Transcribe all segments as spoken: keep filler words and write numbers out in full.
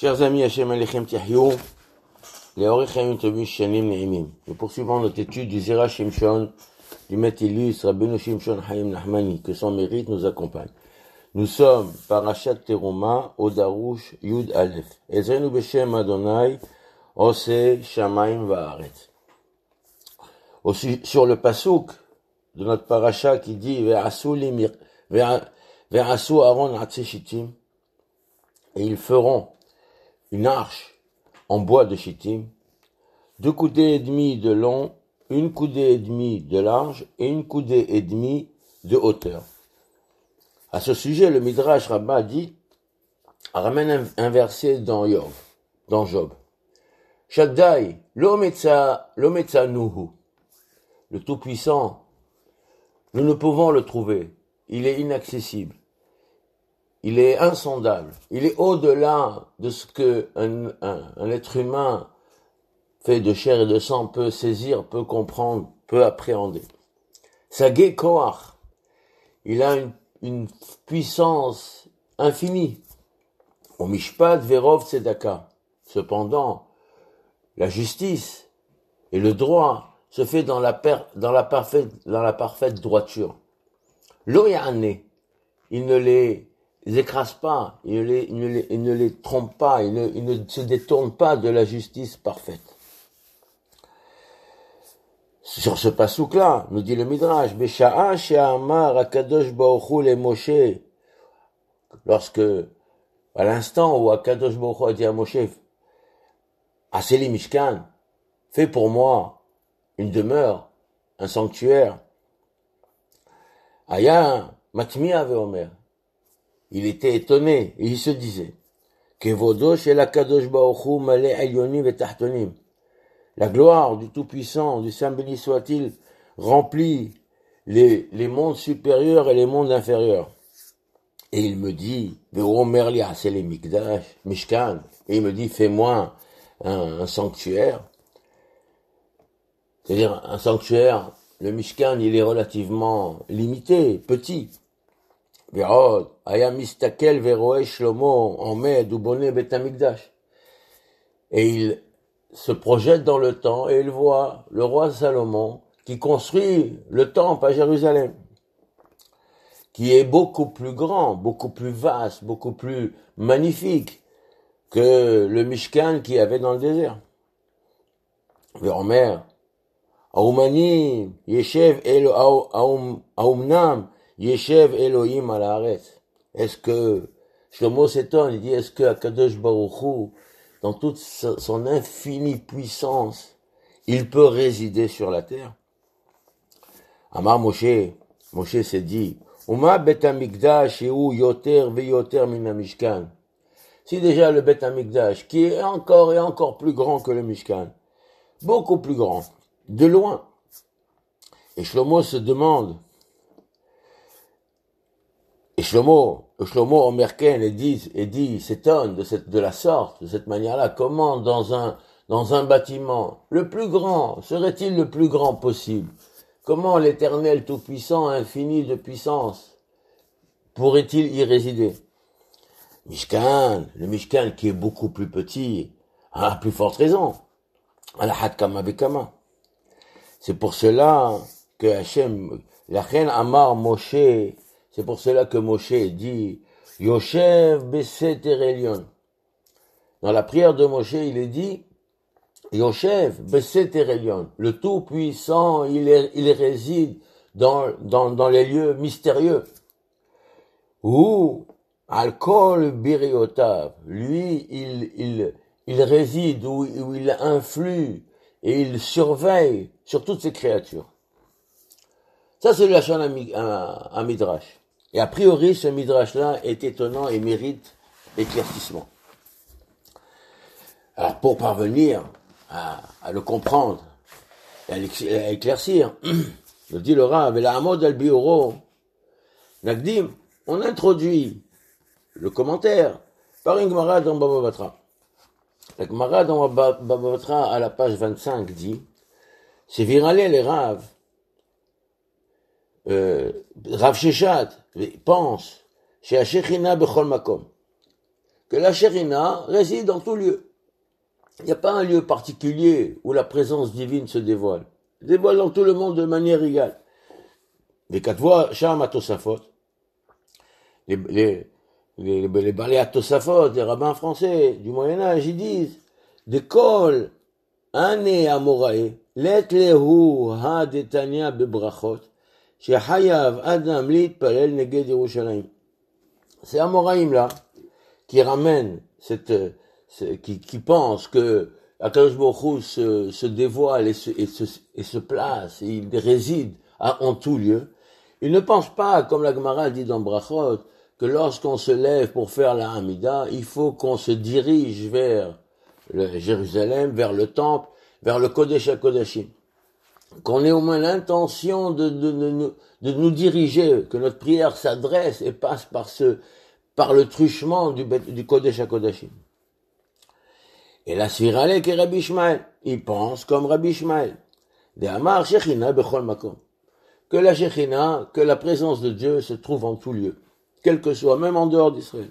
Chers amis, Hashem Alechem Tiahyou, les Orechem Tovim Shanim Ne'imim. Nous poursuivons notre étude du Zera Shimshon, du Maître illustre Rabbeinu Shimshon Chaim Nachmani, que son mérite nous accompagne. Nous sommes Parashat Teruma, Odarush, Yud Aleph. Ezrenu Beshem Adonai, Ose Shamaim Va'aretz. Aussi, sur le pasouk de notre parasha qui dit Ve'asu limir, Ve'asu Aaron Atse Shittim, et ils feront une arche en bois de Shittim, deux coudées et demie de long, une coudée et demie de large et une coudée et demie de hauteur. À ce sujet, le Midrash Rabbah dit, ramène un, un verset dans Job, dans Job. Shaddai, lo metza, lo metza nuhu. Le Tout-Puissant, nous ne pouvons le trouver. Il est inaccessible. Il est insondable. Il est au-delà de ce que un, un, un être humain fait de chair et de sang peut saisir, peut comprendre, peut appréhender. Sagé Koach, il a une, une puissance infinie. Au Mishpat Verov Tzedaka. Cependant, la justice et le droit se fait dans la, per, dans la, parfaite, dans la parfaite droiture. Lo Ya'ane, il ne les Ils écrasent pas, ils ne les, ils ne les, ils ne les trompent pas, ils ne, ils ne se détournent pas de la justice parfaite. Sur ce pasouk-là, nous dit le Midrash, Besha'a she'amar Akadosh Baruch Hu le Moshe, lorsque, à l'instant où Akadosh Baruch Hu a dit à Moshe, Aseli Mishkan, fais pour moi une demeure, un sanctuaire. Aya Matmiya ve'omer. Il était étonné et il se disait Kevodo shel HaKadosh Baruch Hu maleh elyonim vetachtonim. La gloire du Tout-Puissant, du Saint béni soit-il, remplit les, les mondes supérieurs et les mondes inférieurs. Et il me dit Ve'omer li asele mikdash mishkan. Et il me dit fais-moi un, un sanctuaire. C'est-à-dire un sanctuaire. Le Mishkan, il est relativement limité, petit. Verod, aya mistakel veroe Shlomo omed ubone bet hamikdash. Et il se projette dans le temps et il voit le roi Salomon qui construit le temple à Jérusalem, qui est beaucoup plus grand, beaucoup plus vaste, beaucoup plus magnifique que le Mishkan qu'il y avait dans le désert. Veromer, aumani yeshev elo aumnam Yeshev Elohim al haaretz. Est-ce que, Shlomo s'étonne, il dit, est-ce que Akadosh Baruch Hu, dans toute son infinie puissance, il peut résider sur la terre? Amar Moshe, Moshe s'est dit, Uma bet hamikdash hu yoter veyoter min hamishkan. Si déjà le bet hamikdash, qui est encore et encore plus grand que le Mishkan, beaucoup plus grand, de loin. Et Shlomo se demande, Et Shlomo, Shlomo Omerken, et dit, et dit, s'étonne de cette, de la sorte, de cette manière-là. Comment dans un, dans un bâtiment, le plus grand, serait-il le plus grand possible? Comment l'Éternel Tout-Puissant, infini de puissance, pourrait-il y résider? Mishkan, le Mishkan qui est beaucoup plus petit, a plus forte raison. Alahat kama bekama. C'est pour cela que Hachem, la reine Amar Moshe, c'est pour cela que Moshe dit Yoshev Beseter Elyon. Dans la prière de Moshe, il est dit Yoshev Beseter Elyon. Le Tout-Puissant, il, est, il réside dans, dans, dans les lieux mystérieux. Ou Alkol Biriotav. Lui, il, il, il réside, où, où il influe et il surveille sur toutes ces créatures. Ça, c'est le Lachon à Midrash. Et a priori, ce Midrash-là est étonnant et mérite éclaircissement. Alors, pour parvenir à, à le comprendre et à éclaircir, le dit le Rav, la Hamod al-Biuro, Nagdim, on introduit le commentaire par une Gemara dans Baba Batra. La Gemara dans Baba Batra, à la page vingt-cinq, dit, c'est viralé les Rav, Euh, Rav Sheshat pense chez Hashechina bechol makom que la Shekhinah réside en tout lieu. Il n'y a pas un lieu particulier où la présence divine se dévoile. Elle se dévoile dans tout le monde de manière égale. Les quatre voix, Sham Atosafot, les, les, les, les, les balais Atosafot, les rabbins français du Moyen-Âge, ils disent, Dekol, Ane Amorae, Let Lehu Ha Detania Bebrachot, Shehayav Adam Lit Palel Neged Yerushalayim. C'est Amoraïm là, qui ramène cette, qui, qui pense que Akadosh Baruch Hu se, se dévoile et se, et, se, et se place, et il réside à, en tout lieu. Il ne pense pas, comme la Gemara dit dans Brachot, que lorsqu'on se lève pour faire la Hamida, il faut qu'on se dirige vers le Jérusalem, vers le temple, vers le Kodesh HaKodashim. Qu'on ait au moins l'intention de, de, de, de, de nous diriger, que notre prière s'adresse et passe par ce, par le truchement du, du Kodesh HaKodashim. Et la Sviralek et Rabbi Ishmael, il pense comme Rabbi Ishmael. De Amar Shechina Bechol Makom. Que la Shechina, que la présence de Dieu se trouve en tout lieu, quel que soit, même en dehors d'Israël.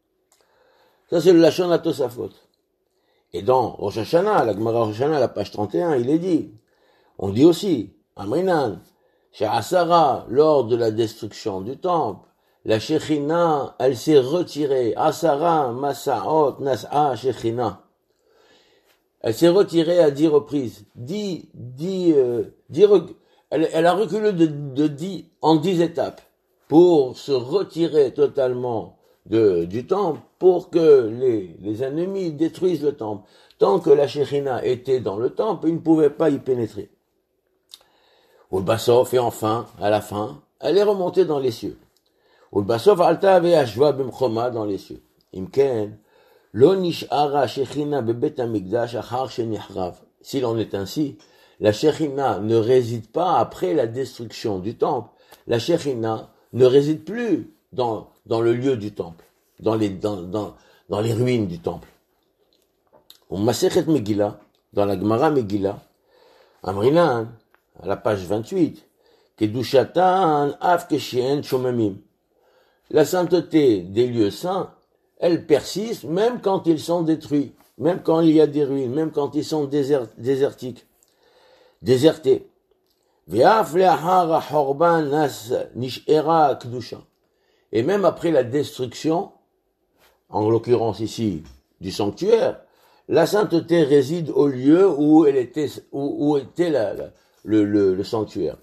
Ça c'est le Lachon Atosafot. Et dans Rosh Hashanah, la Gemara Rosh Hashanah, la page trente et un, il est dit, on dit aussi, Amrinan, chez Asara, lors de la destruction du temple, la Shechina, elle s'est retirée. Asara, Masaot, Nas'a, Shechina. Elle s'est retirée à dix reprises. Dix, dix, euh, dix, elle, elle a reculé de, de dix, en dix étapes pour se retirer totalement de, du temple, pour que les, les ennemis détruisent le temple. Tant que la Shechina était dans le temple, ils ne pouvaient pas y pénétrer. Ulbasov, et enfin, à la fin, elle est remontée dans les cieux. Ulbasov alta ve'ashva b'mchoma dans les cieux. Imken, lo nish'ara Shechina bebet hamikdash achar shenichrav. S'il en est ainsi, la Shechina ne réside pas après la destruction du temple. La Shechina ne réside plus dans, dans le lieu du temple, dans les, dans, dans, dans les ruines du temple. Au Masechet Megillah, dans la Gemara Megillah, Amrinan, à la page vingt-huit, Kedushatan af keshien shomemim. La sainteté des lieux saints, elle persiste même quand ils sont détruits, même quand il y a des ruines, même quand ils sont désert, désertiques, désertés. Ve'af le'achar ha'chorban nas nish'era kedusha. Et même après la destruction, en l'occurrence ici du sanctuaire, la sainteté réside au lieu où elle était, où, où était la, la, le, le, le sanctuaire.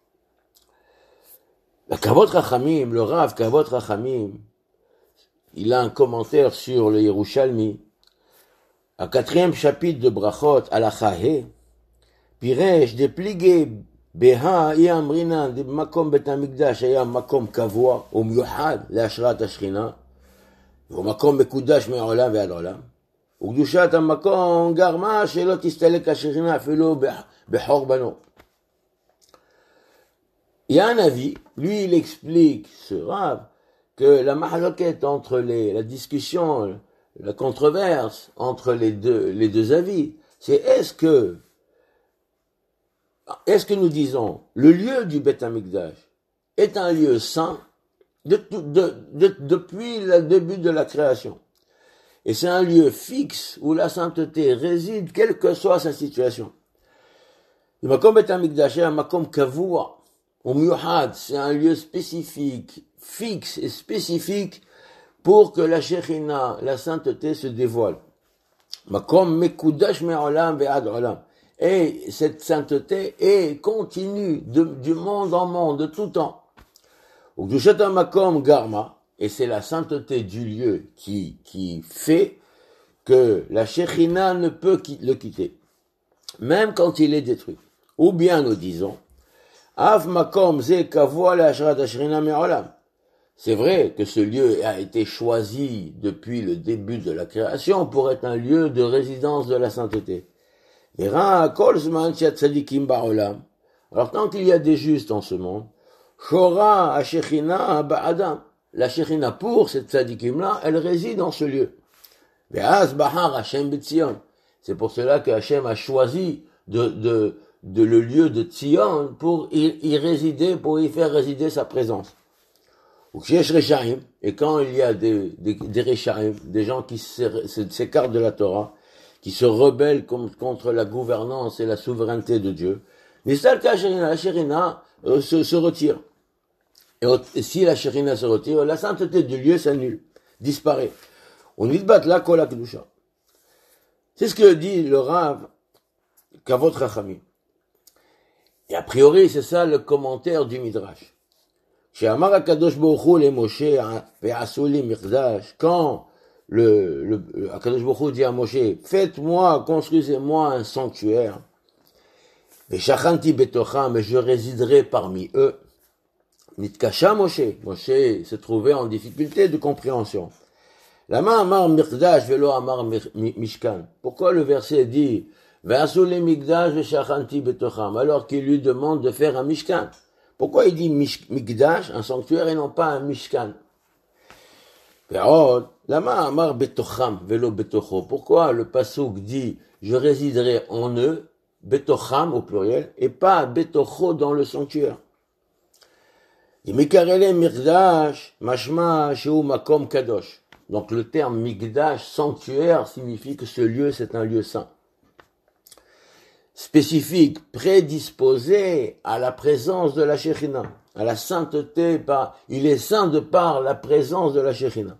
La Kavot Rachamim, le Rav Kavot Rachamim, il a un commentaire sur le Yerushalmi, au quatrième chapitre de Brachot, à la Chahé, Piresh dépligé Beha Yamrina de Makom Bet Hamikdash Aya Makom Kavua au Myuhad Leashrat Ashchina au Makom Mekudash Me'olam Ve'ad Olam Ugdushat HaMakom Garma Shelo Tistalek Ashchina Afilo Bechor. Il y a un avis, lui il explique, ce Rav, que la mahaloquette entre les, la discussion, la controverse entre les deux, les deux avis, c'est est-ce que, est-ce que nous disons, le lieu du Beth Amikdash est un lieu saint de, de, de, depuis le début de la création. Et c'est un lieu fixe où la sainteté réside, quelle que soit sa situation. Le Makom Beth Amikdash est un Makom Kavua. Au Myuhad, c'est un lieu spécifique, fixe et spécifique pour que la Shechina, la sainteté, se dévoile. Makom Mekudash Me'olam Ve'ad Olam. Et cette sainteté est continue de, du monde en monde, de tout temps. Ugdushat HaMakom Garma, et c'est la sainteté du lieu qui, qui fait que la Shechina ne peut le quitter, même quand il est détruit. Ou bien nous disons, Av Makom Ze Kavua Leashrat Ashchina Me'olam. C'est vrai que ce lieu a été choisi depuis le début de la création pour être un lieu de résidence de la sainteté. Alors tant qu'il y a des justes en ce monde, Shora Ashechina Ba'adam, la Shechina pour cette tzadikim-là, elle réside dans ce lieu. Ve'az Bahar Hashem B'Tzion. C'est pour cela que Hashem a choisi de, de, de le lieu de Tzion pour y, y résider, pour y faire résider sa présence. Et quand il y a des, des, des Rechaim, des gens qui s'écartent de la Torah, qui se rebellent contre la gouvernance et la souveraineté de Dieu, la Shérina euh, se, se retire. Et, et si la Shérina se retire, la sainteté du lieu s'annule, disparaît. On y bat la kola kedusha. C'est ce que dit le Rav Kavod Rachamim. Et a priori, c'est ça le commentaire du Midrash. Chez Amar HaKadosh Baruch Hu le Moshe ve'asu li mikdash, quand le, le, le HaKadosh Baruch Hu dit à Moshe, faites-moi, construisez-moi un sanctuaire, ve'shachanti betocham, et je résiderai parmi eux. Nitkasha Moshe, Moshe se trouvait en difficulté de compréhension. Lama Amar mikdash ve'lo Amar mishkan. Pourquoi le verset dit ve'asu li mikdash ve'shachanti betocham, alors qu'il lui demande de faire un mishkan? Pourquoi il dit mikdash, un sanctuaire, et non pas un mishkan? Lama amar betocham velo betocho. Pourquoi le pasuk dit je résiderai en eux, betocham au pluriel, et pas betocho dans le sanctuaire? Mikarele mikdash mashma sheu makom kadosh. Donc le terme mikdash, sanctuaire, signifie que ce lieu c'est un lieu saint. Spécifique, prédisposé à la présence de la Shekhinah, à la sainteté, par, il est saint de par la présence de la Shekhinah.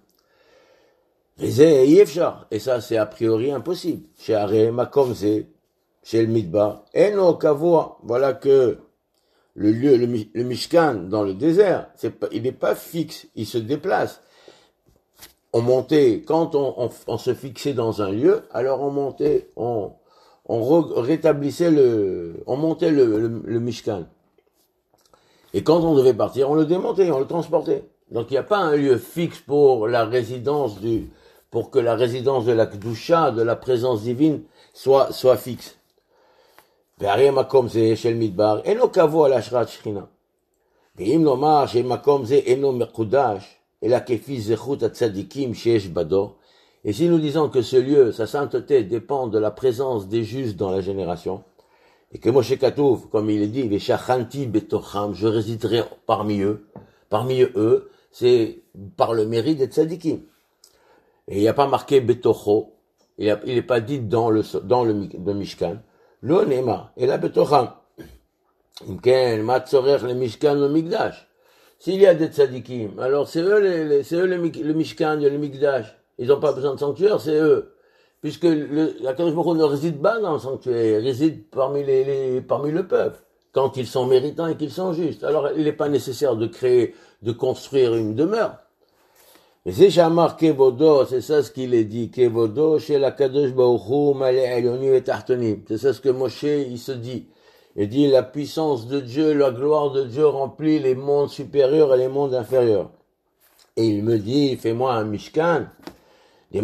Et ça, c'est a priori impossible. Chez Aré, Makomze, chez le Midbar, Eno Kavoa, voilà que le lieu, le, le Mishkan dans le désert, c'est pas, il n'est pas fixe, il se déplace. On montait, quand on, on, on se fixait dans un lieu, alors on montait, on on rétablissait le, on montait le, le, le Mishkan. Et quand on devait partir, on le démontait, on le transportait. Donc il n'y a pas un lieu fixe pour la résidence du, pour que la résidence de la Kedusha, de la présence divine, soit, soit fixe. Ve'arei makom ze shel midbar, eno kavo al ashrat shechina. Ve'im lomar shel makom ze eno mekudash, ela kefi zechut hatzadikim sheyesh bado. Et si nous disons que ce lieu, sa sainteté, dépend de la présence des justes dans la génération, et que Moshe Katouf, comme il est dit, Veshachanti betocham, je résiderai parmi eux, parmi eux, c'est par le mérite des tzadikim. Et il n'y a pas marqué betocho, il n'est pas dit dans le, dans le, le Mishkan, lo nema, et la betocham. Imken, matzorer le Mishkan le Mikdash. S'il y a des tzadikim, alors c'est eux, les, les, c'est eux le, le Mishkan et le Mikdash. Ils n'ont pas besoin de sanctuaire, c'est eux. Puisque le, la Kadosh Baruch Hu ne réside pas dans le sanctuaire, il réside parmi les, les, parmi le peuple, quand ils sont méritants et qu'ils sont justes. Alors, il n'est pas nécessaire de créer, de construire une demeure. Et c'est Shamar Kevodo, c'est ça ce qu'il est dit, Kevodo, chez la Kadosh Baruch Hu, Malé Elyonim et Tartonim. C'est ça ce que Moshe, il se dit. Il dit, la puissance de Dieu, la gloire de Dieu remplit les mondes supérieurs et les mondes inférieurs. Et il me dit, fais-moi un Mishkan. Ça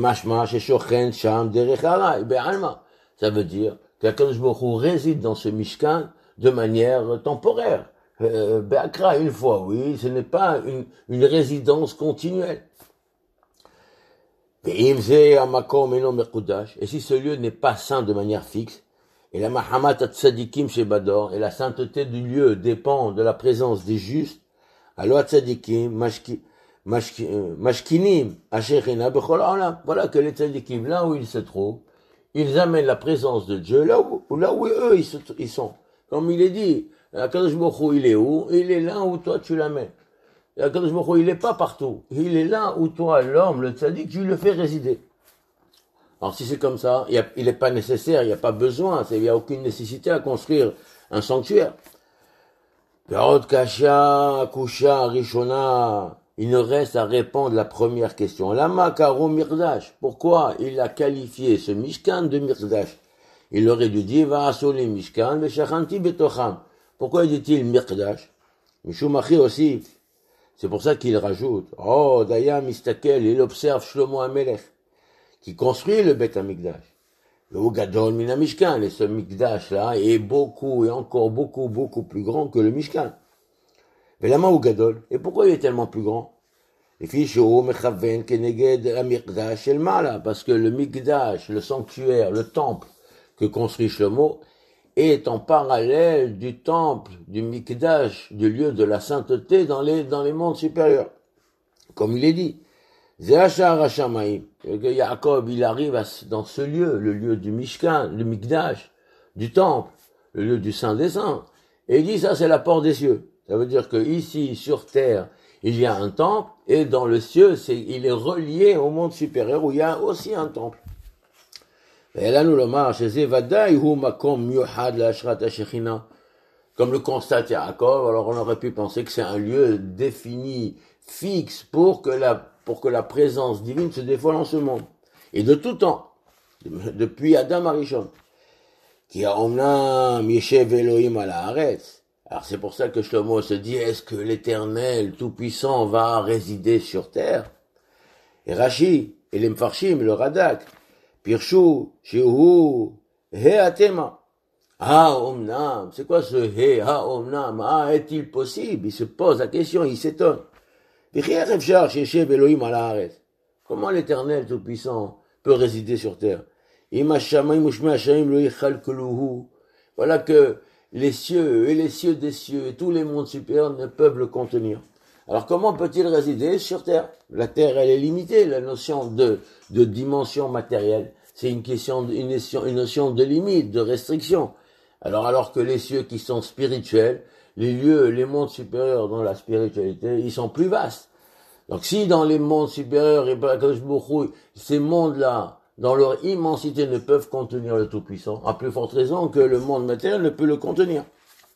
veut dire qu'Akadosh Baruch Hu réside dans ce Mishkan de manière temporaire. Euh, Be'akra, une fois, oui, ce n'est pas une, une résidence continuelle. Et si ce lieu n'est pas saint de manière fixe, et la Mahamat Tzadikim chez Bador, et la sainteté du lieu dépend de la présence des justes, alors Tzadikim, Mashki, Mashkinim, Asherina, Bechol Olam. Voilà que les tzadikim, là où ils se trouvent, ils amènent la présence de Dieu là où, là où eux ils, se, ils sont. Comme il est dit, Akadosh Baruch Hu, il est où? Il est là où toi tu l'amènes. Akadosh Baruch Hu, il est pas partout. Il est là où toi, l'homme, le tzadik, tu le fais résider. Alors si c'est comme ça, il n'est pas nécessaire, il n'y a pas besoin, il n'y a aucune nécessité à construire un sanctuaire. Perot Kasha, Kusha, Rishona. Il ne reste à répondre à la première question. Lama karo mirdash. Pourquoi il a qualifié ce Mishkan de mirdash? Il aurait dû dire va assoler Mishkan veshachanti betocham. Pourquoi dit-il mirdash? Mishumachi aussi. C'est pour ça qu'il rajoute. Oh, Daya Mistakel, il observe Shlomo Amelech, qui construit le Bet Hamikdash. Le Gadol Mina Mishkan. Et ce Mikdash là est beaucoup et encore beaucoup beaucoup plus grand que le Mishkan. Mais la main au Gadol. Et pourquoi il est tellement plus grand? Parce que le Mikdash, le sanctuaire, le temple que construit Shlomo, est en parallèle du temple, du Mikdash, du lieu de la sainteté dans les, dans les mondes supérieurs. comme il est dit. Zéachar Hashamaim. Yaakov, il arrive à, dans ce lieu, le lieu du Mishkan, le Mikdash, du temple, le lieu du Saint des Saints. Et il dit, ça c'est la porte des cieux. Ça veut dire que ici, sur terre, il y a un temple, et dans le ciel, c'est, il est relié au monde supérieur où il y a aussi un temple. Et là, nous le marche, comme le constate Yaakov, alors on aurait pu penser que c'est un lieu défini, fixe, pour que la, pour que la présence divine se dévoile en ce monde. Et de tout temps, depuis Adam Arishon, qui a omnam yeshev Elohim ala haaretz. Alors c'est pour ça que Shlomo se dit, est-ce que l'Éternel Tout-Puissant va résider sur terre? Et Rashi, et les Mfarshim, le Radak, Pirshu, Shehu, He Atema. Ah, omnam, c'est quoi ce He, ah, omnam, ah, est-il possible? Il se pose la question, il s'étonne. Comment l'Éternel Tout-Puissant peut résider sur terre? Voilà que les cieux et les cieux des cieux et tous les mondes supérieurs ne peuvent le contenir. Alors comment peut-il résider sur terre? La terre, elle est limitée, la notion de, de dimension matérielle. C'est une question, une notion, une notion de limite, de restriction. Alors, alors que les cieux qui sont spirituels, les lieux, les mondes supérieurs dans la spiritualité, ils sont plus vastes. Donc si dans les mondes supérieurs, et ces mondes-là, dans leur immensité, ne peuvent contenir le Tout-Puissant, à plus forte raison que le monde matériel ne peut le contenir.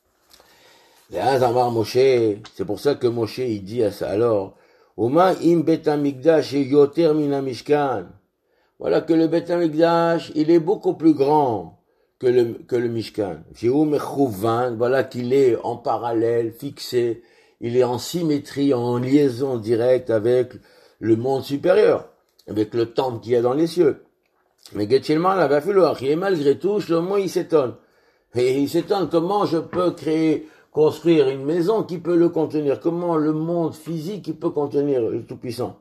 C'est pour ça que Moshe, il dit à ça alors, Oma im bet hamikdash yoter min mishkan. Voilà que le bet hamikdash, il est beaucoup plus grand que le, que le Mishkan. Voilà qu'il est en parallèle, fixé, il est en symétrie, en liaison directe avec le monde supérieur, avec le temple qu'il y a dans les cieux. Mais Getchilman, la Bafiloach, et malgré tout, Shlomo, il s'étonne. Et il s'étonne comment je peux créer, construire une maison qui peut le contenir, comment le monde physique qui peut contenir le Tout-Puissant.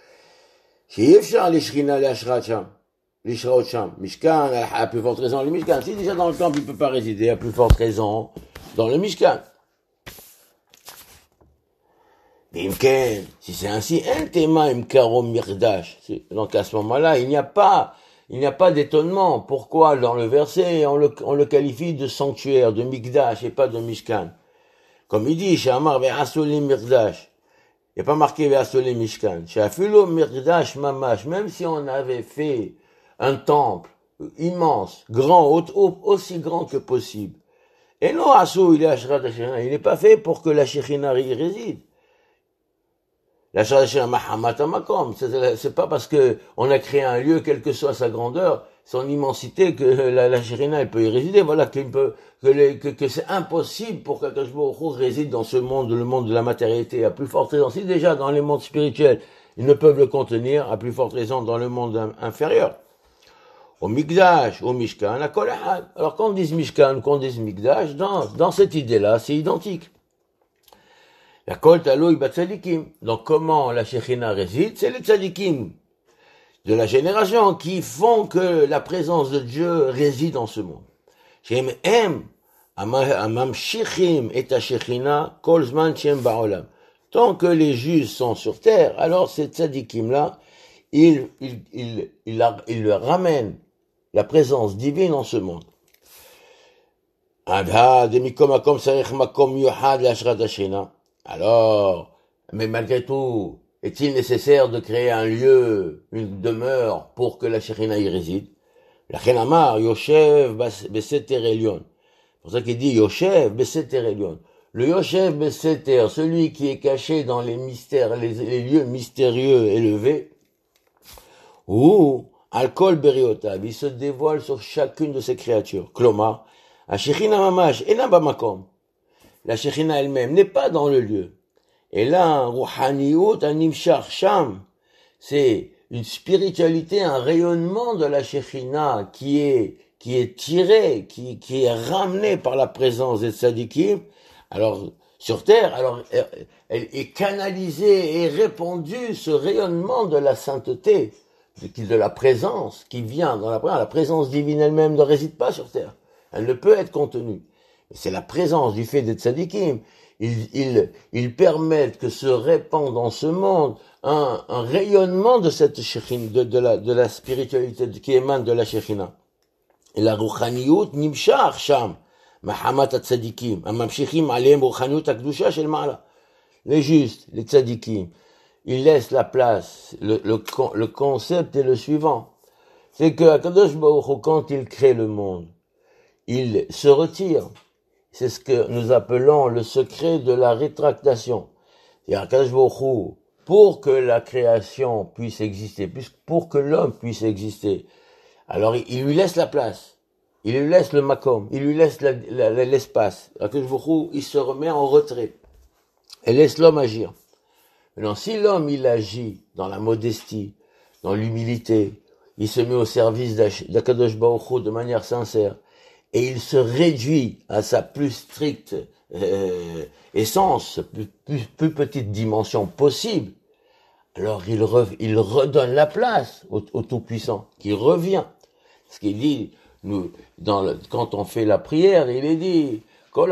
Mishkan, à plus forte raison, le Mishkan. Si déjà dans le temple, il ne peut pas résider, à plus forte raison, dans le Mishkan. Si c'est ainsi, un tema imkarom mirdash. Donc à ce moment-là, il n'y a pas, il n'y a pas d'étonnement. Pourquoi dans le verset, on le, on le qualifie de sanctuaire, de mikdash et pas de Mishkan. Comme il dit, Shamar ve'asolim mirdash. Il n'y a pas marqué ve'asolim Mishkan. Shafulo mirdash mamash. Même si on avait fait un temple immense, grand, aussi grand que possible. Et non, Asou, il est Ashrat Hashina. Il n'est pas fait pour que la Shekhinah y réside. La Shekhinah Mahamat Amakom. C'est pas parce que on a créé un lieu, quelle que soit sa grandeur, son immensité, que la, la Shekhinah, elle peut y résider. Voilà, qu'il peut, que, les, que, que c'est impossible pour qu'Akadosh Baruch Hu réside dans ce monde, le monde de la matérialité, à plus forte raison. Si déjà dans les mondes spirituels, ils ne peuvent le contenir, à plus forte raison dans le monde inférieur. Au Mikdash, au Mishkan, à Kolahad. Alors qu'on dise Mishkan, qu'on dise Mikdash, dans, dans cette idée-là, c'est identique. La Kol Taloui Bat Tzadikim. Donc comment la Shekhinah réside? C'est les Tzadikim de la génération qui font que la présence de Dieu réside dans ce monde. Shem Em, Amam Shichim et Shekhinah, Kol Zman Shem Ba'olam. Tant que les juges sont sur terre, alors ces Tzadikim-là, ils, ils, ils, ils, ils le ramènent la présence divine en ce monde. Alors, mais malgré tout, est-il nécessaire de créer un lieu, une demeure pour que la Shekhinah y réside? La Chenamar, Yoshev Beseter Elion. C'est pour ça qu'il dit Yoshev Beseter Elion. Le Yoshev Beseter, celui qui est caché dans les mystères, les, les lieux mystérieux élevés, ou Al-Kol Beriotav, il se dévoile sur chacune de ces créatures. Klomar, la Shekhinah Mamash, et Bamakom. La Shekhinah elle-même n'est pas dans le lieu. Et là, Rouhaniyut, Animshar Sham, c'est une spiritualité, un rayonnement de la Shekhinah qui est, qui est tiré, qui, qui est ramené par la présence des tzadikim. Alors, sur terre, alors, elle est canalisée et répandue, ce rayonnement de la sainteté, de la présence qui vient dans la présence. La présence divine elle-même ne réside pas sur terre. Elle ne peut être contenue. C'est la présence du fait des tzadikim. Ils, ils, ils permettent que se répande dans ce monde un, un rayonnement de cette Shekhinah, de, de, la, de la spiritualité qui émane de la Shekhinah. Et la Rouchaniyut nimshach sham, mahamat tzadikim, amamshichim aleim Rouchaniyut akdusha shel ma'ala. Les justes, les tzadikim, ils laissent la place. Le, le, le concept est le suivant. C'est que Akadosh Baruch Hu, quand il crée le monde, il se retire. C'est ce que nous appelons le secret de la rétractation. Et Akadosh Baruch Hu, pour que la création puisse exister, pour que l'homme puisse exister, alors il lui laisse la place. Il lui laisse le makom, il lui laisse la, la, la, l'espace. Akadosh Baruch Hu, il se remet en retrait. Et laisse l'homme agir. Maintenant, si l'homme, il agit dans la modestie, dans l'humilité, il se met au service d'Akadosh Baruch Hu de manière sincère, et il se réduit à sa plus stricte euh, essence, plus, plus, plus petite dimension possible, alors il, re, il redonne la place au, au Tout-Puissant, qui revient. Ce qu'il dit, nous, dans le, quand on fait la prière, il est dit,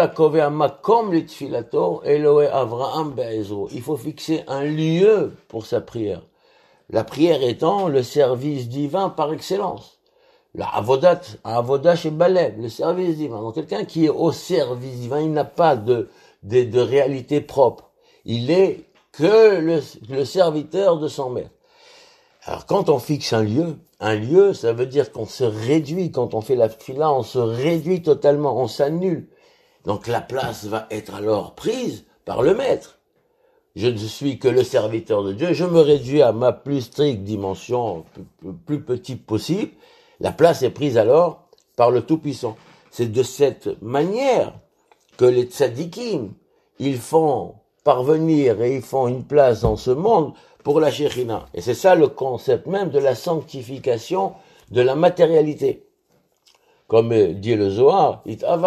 il faut fixer un lieu pour sa prière. La prière étant le service divin par excellence. La avodat, avodat chez Baleb, le service divin. Donc quelqu'un qui est au service divin, il n'a pas de, de, de réalité propre. Il est que le, le serviteur de son maître. Alors quand on fixe un lieu, un lieu, ça veut dire qu'on se réduit. Quand on fait la fila, on se réduit totalement, on s'annule. Donc la place va être alors prise par le maître. Je ne suis que le serviteur de Dieu, je me réduis à ma plus stricte dimension, plus, plus petite possible. La place est prise alors par le Tout-Puissant. C'est de cette manière que les tzadikim, ils font parvenir et ils font une place dans ce monde pour la Shekhinah. Et c'est ça le concept même de la sanctification de la matérialité. Comme dit le Zohar,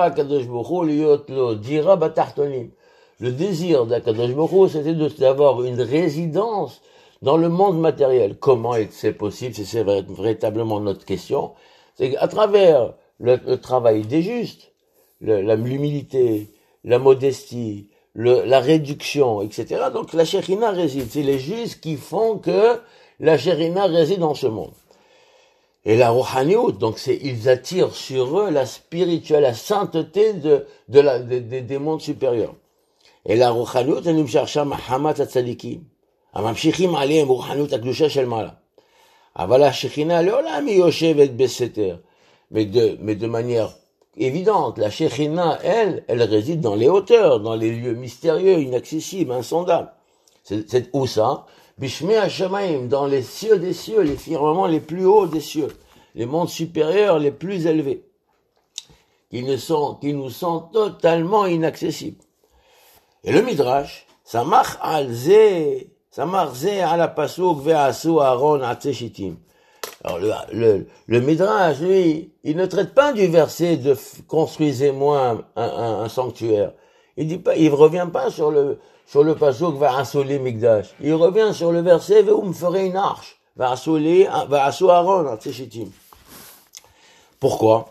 le désir d'Akadosh Baruch Hu, c'était d'avoir une résidence dans le monde matériel. Comment c'est possible? C'est véritablement notre question. C'est qu'à travers le, le travail des justes, le, la, l'humilité, la modestie, le, la réduction, et cetera. Donc la Shekhinah réside. C'est les justes qui font que la Shekhinah réside dans ce monde. Et la Rouhaniout, donc c'est, ils attirent sur eux la spirituelle, la sainteté de, de la, de, de, des mondes supérieurs. Et la Rouhaniout, elle nous cherche à Mahamat Tzadikim. Amamshichim aleim Rouhaniout akdusha shel ma'ala. Avala Shekhinah leolam yoshevet beseter. Mais de, mais de manière évidente, la Shekhinah, elle, elle réside dans les hauteurs, dans les lieux mystérieux, inaccessibles, insondables. C'est, c'est où ça? Bishmei Hashamayim, dans les cieux des cieux, les firmaments les plus hauts des cieux, les mondes supérieurs les plus élevés, qui ne sont, qui nous sont totalement inaccessibles. Et le Midrash, Samach al ze, Samach ze ala pasuk ve'asu Aaron atzeshitim. Alors le, le, le Midrash, lui, il ne traite pas du verset de construisez-moi un, un, un sanctuaire. Il dit pas, il revient pas sur le sur le pasuk ve'asuli migdash. Il revient sur le verset ve'u me ferait une arche. Ve'asuli ve'asu Aaron atzeshitim. Pourquoi?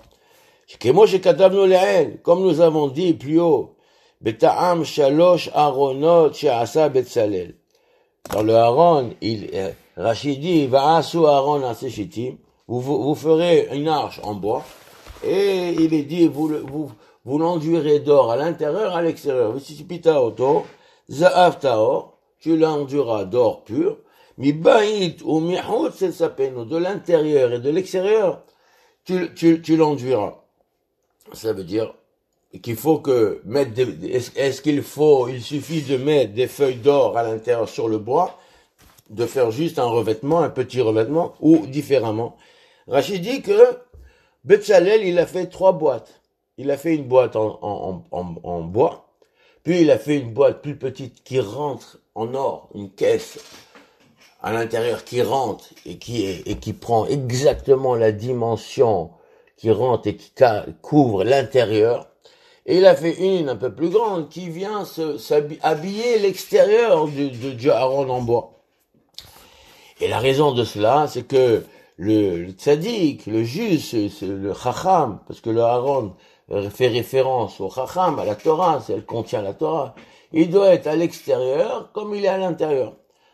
Comme nous avons dit plus haut, Beta'am shalosh aronot she'asa Betzalel. Dans le Aaron, il, euh, Rachid dit, Va'asu Aaron atzeshitim, vous, vous ferez une arche en bois, et il est dit, vous, vous, vous l'enduirez d'or à l'intérieur, à l'extérieur. V'sipita oto, za'av ta'or, tu l'enduras d'or pur, mi ba'it ou mi'hout c'est sapeno, de l'intérieur et de l'extérieur, tu, tu, tu l'enduiras. Ça veut dire qu'il faut que mettre des, est-ce, est-ce qu'il faut, il suffit de mettre des feuilles d'or à l'intérieur sur le bois, de faire juste un revêtement, un petit revêtement, ou différemment. Rachid dit que Betzalel, il a fait trois boîtes. Il a fait une boîte en, en, en, en bois, puis il a fait une boîte plus petite qui rentre en or, une caisse à l'intérieur qui rentre et qui est, et qui prend exactement la dimension qui rentre et qui couvre l'intérieur. Et il a fait une un peu plus grande qui vient se, s'habiller l'extérieur de, de Dieu Aaron en bois. Et la raison de cela, c'est que le, le tzaddik, le juste, c'est, c'est le chacham, parce que le Aaron fait référence au chacham, à la Torah, elle contient la Torah. Il doit être à l'extérieur comme il est à l'intérieur.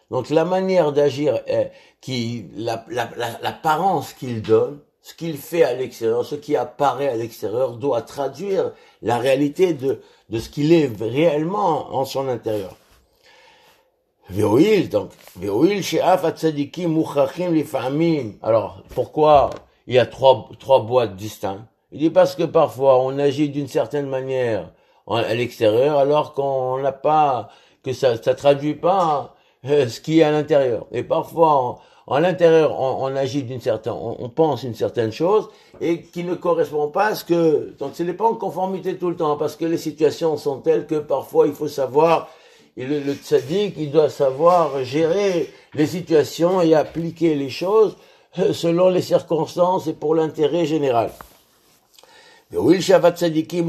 Donc la manière d'agir, est, qui, la, la, la, l'apparence qu'il donne, ce qu'il fait à l'extérieur, ce qui apparaît à l'extérieur, doit traduire la réalité de, de ce qu'il est réellement en son intérieur. Ve'oil, donc, ve'oil she'af hatzadikim muchachim lifamim. Alors, pourquoi il y a trois, trois boîtes distinctes? Il dit parce que parfois on agit d'une certaine manière à l'extérieur alors qu'on n'a pas, que ça, ça traduit pas euh, ce qui est à l'intérieur. Et parfois, en, en l'intérieur, on, on agit d'une certaine, on, on pense une certaine chose et qui ne correspond pas à ce que, donc ce n'est pas en conformité tout le temps parce que les situations sont telles que parfois il faut savoir, et le, le tzaddik, il doit savoir gérer les situations et appliquer les choses selon les circonstances et pour l'intérêt général. Alors les tzaddikim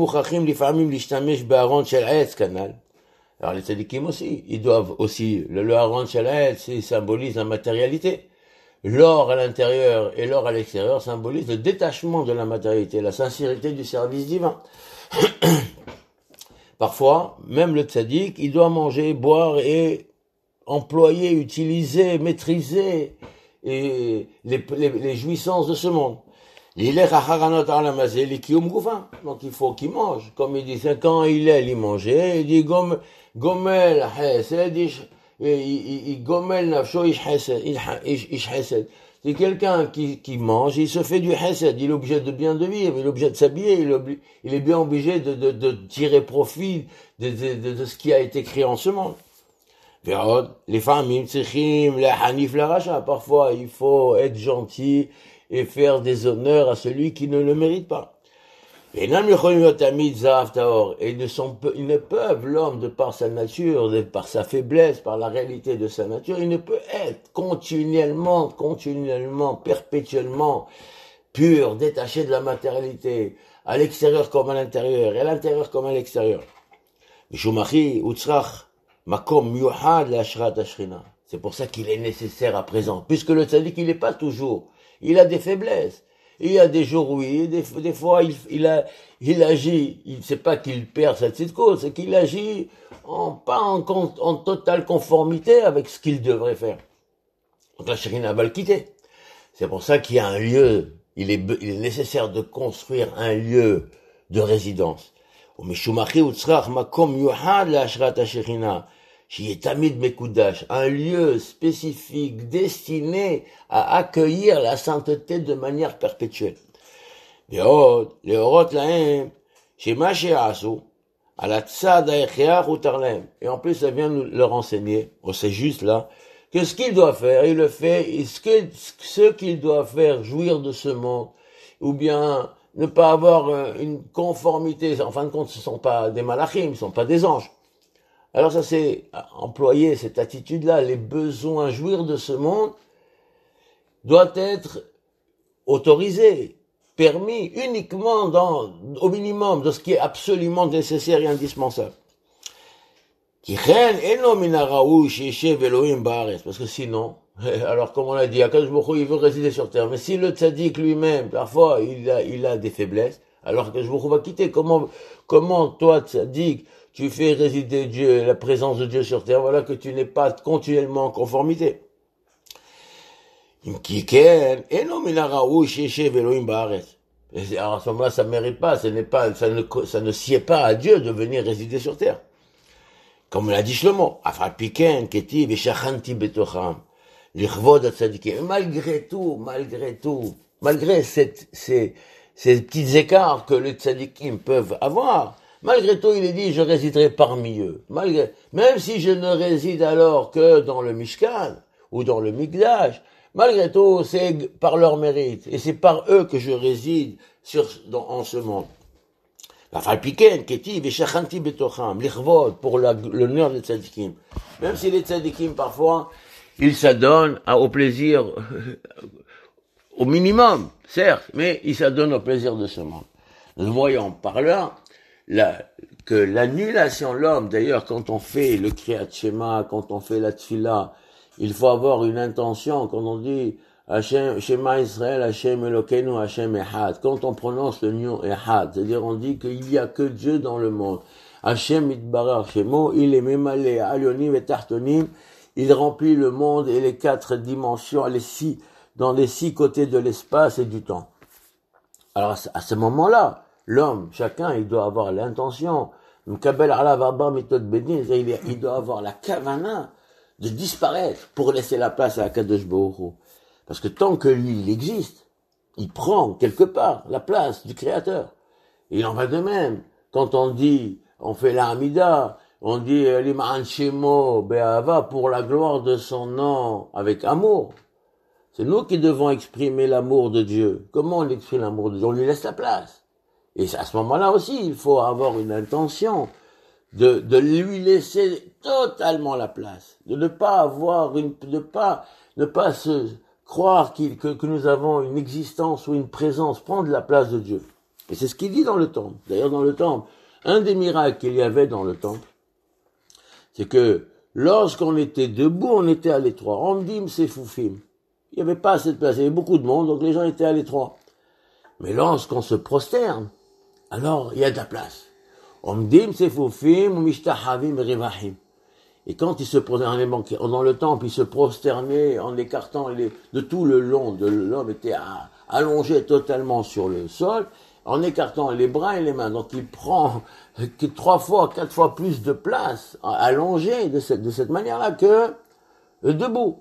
aussi, ils doivent aussi, le, le haron shel haetz, il symbolise la matérialité. L'or à l'intérieur et l'or à l'extérieur symbolisent le détachement de la matérialité, la sincérité du service divin. Parfois, même le tzaddik, il doit manger, boire et employer, utiliser, maîtriser et les, les, les jouissances de ce monde. Donc il faut qu'il mange. Comme il dit, quand il est, il mangeait, il dit gomel chesed, il gomel nafsho ish chesed. C'est quelqu'un qui, qui mange, il se fait du chesed, il est obligé de bien de vivre, il est obligé de s'habiller, il est, obli- il est bien obligé de, de, de tirer profit de, de, de, de ce qui a été créé en ce monde. Les femmes, parfois il faut être gentil et faire des honneurs à celui qui ne le mérite pas. Et ils ne sont, ils ne peuvent, l'homme, de par sa nature, de par sa faiblesse, par la réalité de sa nature, il ne peut être continuellement, continuellement, perpétuellement pur, détaché de la matérialité, à l'extérieur comme à l'intérieur, et à l'intérieur comme à l'extérieur. C'est pour ça qu'il est nécessaire à présent, puisque le tzaddik, il n'est pas toujours, il a des faiblesses. Il y a des jours où il, des, des fois il, il, a, il agit, il sait pas qu'il perd cette tzidkut, c'est qu'il agit en, pas en, en totale conformité avec ce qu'il devrait faire. Donc la Shekhinah va le quitter. C'est pour ça qu'il y a un lieu, il est, il est nécessaire de construire un lieu de résidence. Un lieu spécifique destiné à accueillir la sainteté de manière perpétuelle. Et en plus, ça vient nous leur enseigner, oh, c'est juste là, que ce qu'il doit faire, il le fait, et ce que, ce qu'il doit faire, jouir de ce monde, ou bien ne pas avoir une conformité, en fin de compte, ce ne sont pas des malachim, ce ne sont pas des anges. Alors ça c'est employer cette attitude-là, les besoins, jouir de ce monde, doit être autorisé, permis uniquement dans, au minimum de ce qui est absolument nécessaire et indispensable. Parce que sinon, alors comme on l'a dit, Akadosh Baruch Hu, il veut résider sur terre, mais si le tzaddik lui-même, parfois, il a, il a des faiblesses, alors que Akadosh Baruch Hu va quitter, comment, comment toi, tzaddik, tu fais résider Dieu, la présence de Dieu sur terre, voilà que tu n'es pas continuellement en conformité. Alors à ce moment-là, ça ne mérite pas, ce n'est pas, ça ne, ça ne sied pas à Dieu de venir résider sur terre. Comme l'a dit Shlomo, malgré tout, malgré tout, malgré cette, ces, ces petits écarts que les tzadikim peuvent avoir, malgré tout, il est dit, je résiderai parmi eux. Malgré, même si je ne réside alors que dans le Mishkan ou dans le Mikdash, malgré tout, c'est par leur mérite. Et c'est par eux que je réside sur, dans, en ce monde. Pour la, l'honneur des tzadikim. Même si les tzadikim, parfois, ils s'adonnent au plaisir, au minimum, certes, mais ils s'adonnent au plaisir de ce monde. Nous voyons par là, La, que l'annulation, l'homme, d'ailleurs, quand on fait le Kriyat Shema, quand on fait la Tfila, il faut avoir une intention, quand on dit Hashem, Shema Israël, Hashem Elokeinu, Hashem Echad, quand on prononce le nom Echad, c'est-à-dire on dit qu'il n'y a que Dieu dans le monde. Hashem Itbarar Shemo, il est Memale, Alyonim et Tartonim, il remplit le monde et les quatre dimensions, les six, dans les six côtés de l'espace et du temps. Alors à ce moment-là, l'homme, chacun, il doit avoir l'intention, il doit avoir la kavana de disparaître pour laisser la place à Akadosh Baruch Hu. Parce que tant que lui, il existe, il prend quelque part la place du Créateur. Et il en va de même. Quand on dit, on fait la Hamida, on dit Lima'an Shemo Be'ava pour la gloire de son nom avec amour. C'est nous qui devons exprimer l'amour de Dieu. Comment on exprime l'amour de Dieu? On lui laisse la place. Et à ce moment-là aussi, il faut avoir une intention de, de lui laisser totalement la place. De ne pas avoir une, de pas, ne pas se croire qu'il, que, que nous avons une existence ou une présence, prendre la place de Dieu. Et c'est ce qu'il dit dans le temple. D'ailleurs, dans le temple, un des miracles qu'il y avait dans le temple, c'est que lorsqu'on était debout, on était à l'étroit. Omdim Sefoufim. Il n'y avait pas assez de place, il y avait beaucoup de monde, donc les gens étaient à l'étroit. Mais lorsqu'on se prosterne, alors il y a de la place. Omdim Sefoufim, Mishtahavim Rivahim. Et quand ils se prosternaient dans le temple, ils se prosternaient en écartant les, de tout le long, de l'homme était à, allongé totalement sur le sol, en écartant les bras et les mains. Donc il prend que trois fois, quatre fois plus de place, allongé de cette, de cette manière-là que debout.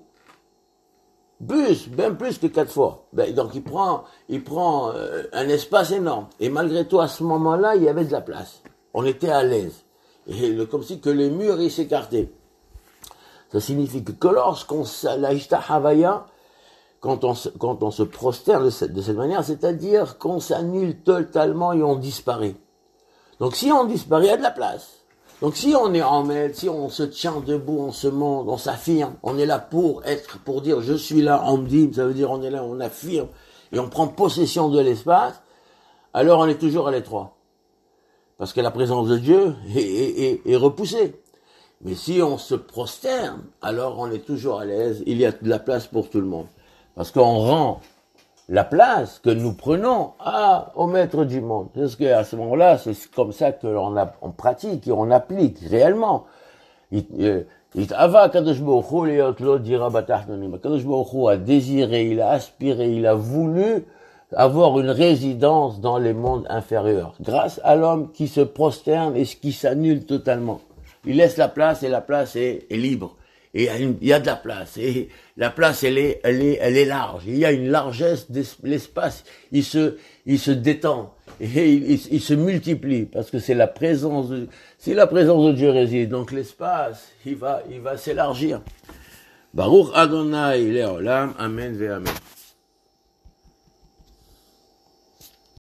Plus, bien plus que quatre fois. Ben, donc il prend, il prend euh, un espace énorme. Et malgré tout, à ce moment-là, il y avait de la place. On était à l'aise. Et le, comme si que les murs, ils s'écartaient. Ça signifie que, que lorsqu'on la Ishta Havaya, quand on, se, quand on se prosterne de cette, de cette manière, c'est-à-dire qu'on s'annule totalement et on disparaît. Donc si on disparaît, il y a de la place. Donc si on est en maître, si on se tient debout, on se montre, on s'affirme, on est là pour être, pour dire je suis là, on me dit, ça veut dire on est là, on affirme, et on prend possession de l'espace, alors on est toujours à l'étroit. Parce que la présence de Dieu est, est, est, est repoussée. Mais si on se prosterne, alors on est toujours à l'aise, il y a de la place pour tout le monde. Parce qu'on rend la place que nous prenons à, au maître du monde. Parce qu'à ce moment-là, c'est comme ça qu'on on pratique et on applique réellement. Kadosh Baruch Hu a désiré, il a aspiré, il a voulu avoir une résidence dans les mondes inférieurs. Grâce à l'homme qui se prosterne et qui s'annule totalement. Il laisse la place et la place est, est libre. Et il y a de la place. Et la place, elle est, elle est, elle est large. Il y a une largesse de l'espace. Il se, il se détend. Et il, il, il se multiplie. Parce que c'est la présence de, c'est la présence de Dieu réside. Donc l'espace, il va, il va s'élargir. Baruch Adonai Leolam. Amen ve Amen.